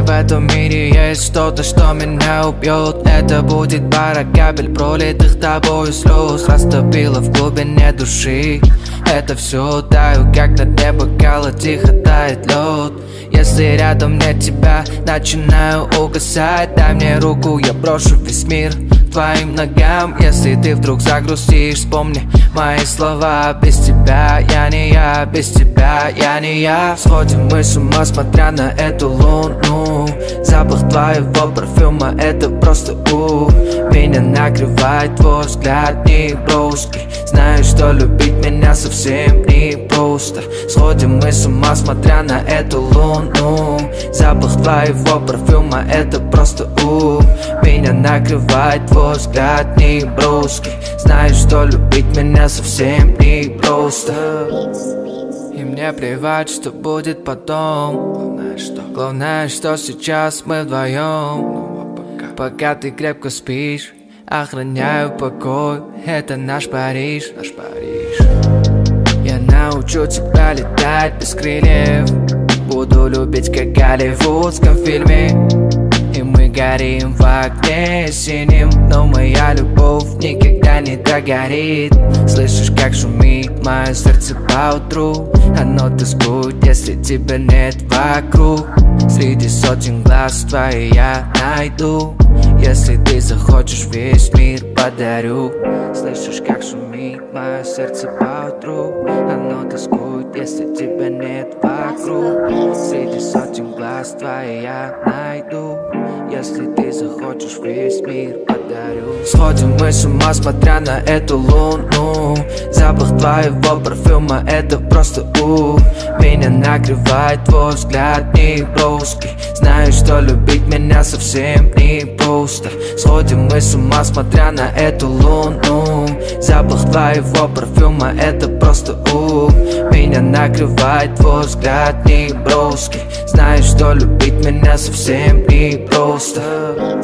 в этом мире есть что-то, что меня убьет. Это будет пара капель, пролитых тобою слез. Растопило в глубине души. Это все таю, как на дне бокала тихо тает лед. Если рядом нет тебя, начинаю угасать. Дай мне руку, я брошу весь мир к твоим ногам. Если ты вдруг загрустишь, вспомни мои слова. Без тебя я не я, без тебя я не я. Сходим мы с ума, смотря на эту луну. Запах твоего парфюма, это просто меня накрывает твой взгляд, не броский. Знаю, что любить меня совсем не просто. Сходим мы с ума, смотря на эту луну. Запах твоего парфюма, это просто меня накрывает твой взгляд, не броский. Знаю, что любить меня совсем не просто. И мне плевать, что будет потом. Главное, что сейчас мы вдвоем. Пока ты крепко спишь, охраняю покой. Это наш Париж. Я научу тебя летать без крыльев. Буду любить, как в голливудском фильме. И мы горим в огне синим. Но моя любовь никогда не догорит. Слышишь, как шумит мое сердце поутру. Оно тоскует, если тебя нет вокруг. Среди сотен глаз твои я найду. Если ты захочешь, весь мир подарю. Слышишь, как шумит мое сердце поутру. Оно тоскует, если тебя нет вокруг. Среди сотен глаз твои я найду. Если ты захочешь, весь мир подарю. Сходим мы с ума, смотря на эту луну. Запах твоего парфюма, это просто меня накрывает твой взгляд, не броский. Знаю, что любить меня совсем не просто. Сходим мы с ума, смотря на эту луну. Запах твоего парфюма, это просто меня накрывает твой взгляд, не броский. Знаю, что любить меня совсем не просто.